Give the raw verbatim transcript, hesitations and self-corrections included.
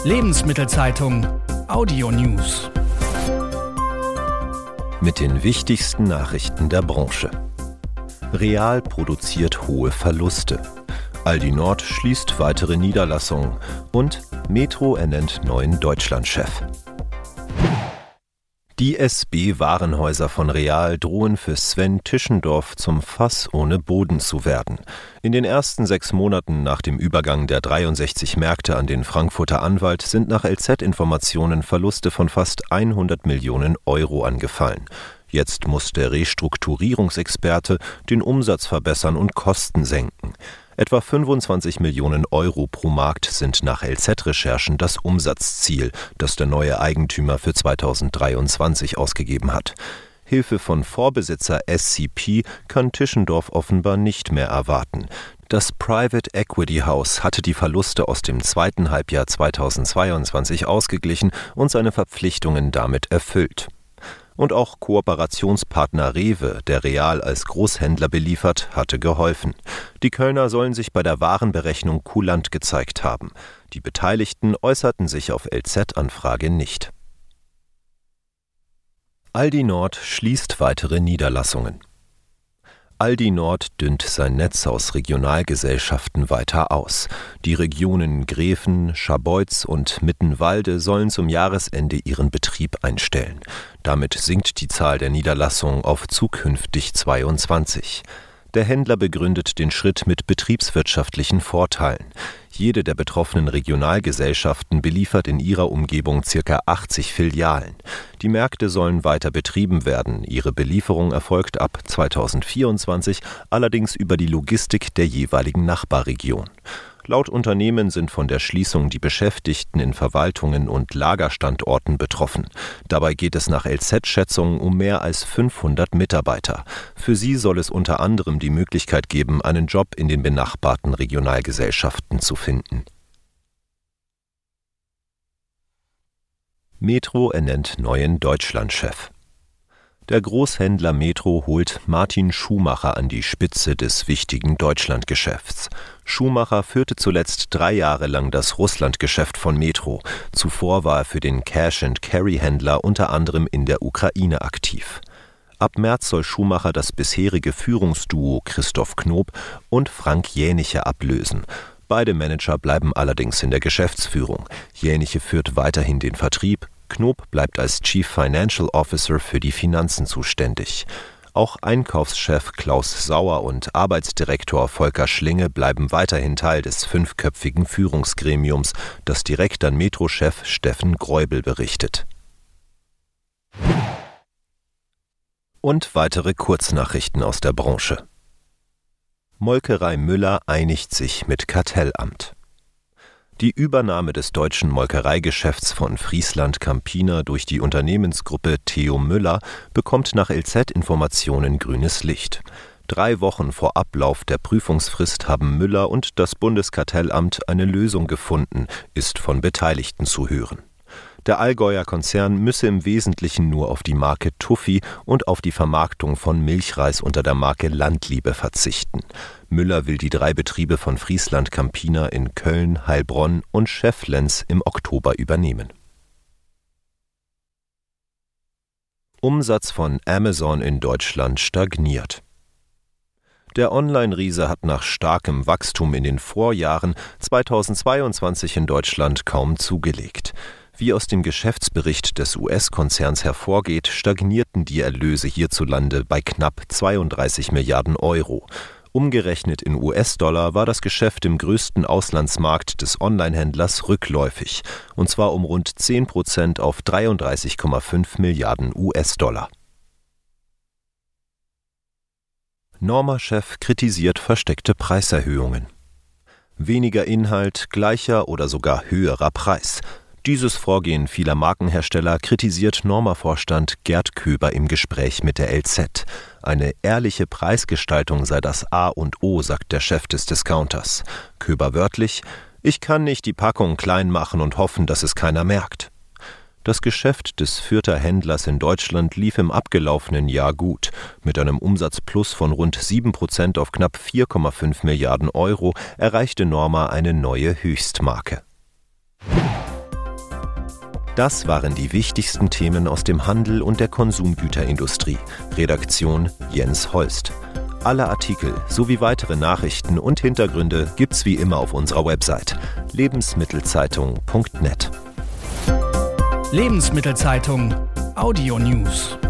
Lebensmittelzeitung Audio News. Mit den wichtigsten Nachrichten der Branche. Real produziert hohe Verluste. Aldi Nord schließt weitere Niederlassungen und Metro ernennt neuen Deutschlandchef. Die S B-Warenhäuser von Real drohen für Sven Tischendorf zum Fass ohne Boden zu werden. In den ersten sechs Monaten nach dem Übergang der dreiundsechzig Märkte an den Frankfurter Anwalt sind nach L Z-Informationen Verluste von fast hundert Millionen Euro angefallen. Jetzt muss der Restrukturierungsexperte den Umsatz verbessern und Kosten senken. Etwa fünfundzwanzig Millionen Euro pro Markt sind nach L Z-Recherchen das Umsatzziel, das der neue Eigentümer für zweitausenddreiundzwanzig ausgegeben hat. Hilfe von Vorbesitzer S C P kann Tischendorf offenbar nicht mehr erwarten. Das Private Equity House hatte die Verluste aus dem zweiten Halbjahr zweitausendzweiundzwanzig ausgeglichen und seine Verpflichtungen damit erfüllt. Und auch Kooperationspartner Rewe, der Real als Großhändler beliefert, hatte geholfen. Die Kölner sollen sich bei der Warenberechnung kulant gezeigt haben. Die Beteiligten äußerten sich auf L Z-Anfrage nicht. Aldi Nord schließt weitere Niederlassungen. Aldi Nord dünnt sein Netz aus Regionalgesellschaften weiter aus. Die Regionen Gräfen, Scharbeutz und Mittenwalde sollen zum Jahresende ihren Betrieb einstellen. Damit sinkt die Zahl der Niederlassungen auf zukünftig zweiundzwanzig. Der Händler begründet den Schritt mit betriebswirtschaftlichen Vorteilen. Jede der betroffenen Regionalgesellschaften beliefert in ihrer Umgebung ca. achtzig Filialen. Die Märkte sollen weiter betrieben werden. Ihre Belieferung erfolgt ab zweitausendvierundzwanzig allerdings über die Logistik der jeweiligen Nachbarregion. Laut Unternehmen sind von der Schließung die Beschäftigten in Verwaltungen und Lagerstandorten betroffen. Dabei geht es nach L Z-Schätzungen um mehr als fünfhundert Mitarbeiter. Für sie soll es unter anderem die Möglichkeit geben, einen Job in den benachbarten Regionalgesellschaften zu finden. Metro ernennt neuen Deutschlandchef. Der Großhändler Metro holt Martin Schumacher an die Spitze des wichtigen Deutschlandgeschäfts. Schumacher führte zuletzt drei Jahre lang das Russlandgeschäft von Metro. Zuvor war er für den Cash-and-Carry-Händler unter anderem in der Ukraine aktiv. Ab März soll Schumacher das bisherige Führungsduo Christoph Knob und Frank Jäniche ablösen. Beide Manager bleiben allerdings in der Geschäftsführung. Jäniche führt weiterhin den Vertrieb. Knob bleibt als Chief Financial Officer für die Finanzen zuständig. Auch Einkaufschef Klaus Sauer und Arbeitsdirektor Volker Schlinge bleiben weiterhin Teil des fünfköpfigen Führungsgremiums, das direkt an Metro-Chef Steffen Greubel berichtet. Und weitere Kurznachrichten aus der Branche. Molkerei Müller einigt sich mit Kartellamt. Die Übernahme des deutschen Molkereigeschäfts von Friesland Campina durch die Unternehmensgruppe Theo Müller bekommt nach L Z-Informationen grünes Licht. Drei Wochen vor Ablauf der Prüfungsfrist haben Müller und das Bundeskartellamt eine Lösung gefunden, ist von Beteiligten zu hören. Der Allgäuer Konzern müsse im Wesentlichen nur auf die Marke Tuffy und auf die Vermarktung von Milchreis unter der Marke Landliebe verzichten. Müller will die drei Betriebe von Friesland Campina in Köln, Heilbronn und Schefflens im Oktober übernehmen. Umsatz von Amazon in Deutschland stagniert. Der Online-Riese hat nach starkem Wachstum in den Vorjahren zweitausendzweiundzwanzig in Deutschland kaum zugelegt. Wie aus dem Geschäftsbericht des U S-Konzerns hervorgeht, stagnierten die Erlöse hierzulande bei knapp zweiunddreißig Milliarden Euro. Umgerechnet in U S-Dollar war das Geschäft im größten Auslandsmarkt des Onlinehändlers rückläufig, und zwar um rund zehn Prozent auf dreiunddreißig Komma fünf Milliarden U S-Dollar. Norma-Chef kritisiert versteckte Preiserhöhungen. Weniger Inhalt, gleicher oder sogar höherer Preis. Dieses Vorgehen vieler Markenhersteller kritisiert Norma-Vorstand Gerd Köber im Gespräch mit der L Z. Eine ehrliche Preisgestaltung sei das A und O, sagt der Chef des Discounters. Köber wörtlich: Ich kann nicht die Packung klein machen und hoffen, dass es keiner merkt. Das Geschäft des Fürther Händlers in Deutschland lief im abgelaufenen Jahr gut. Mit einem Umsatzplus von rund sieben Prozent auf knapp vier Komma fünf Milliarden Euro erreichte Norma eine neue Höchstmarke. Das waren die wichtigsten Themen aus dem Handel und der Konsumgüterindustrie. Redaktion Jens Holst. Alle Artikel sowie weitere Nachrichten und Hintergründe gibt's wie immer auf unserer Website lebensmittelzeitung punkt net. Lebensmittelzeitung Audio News.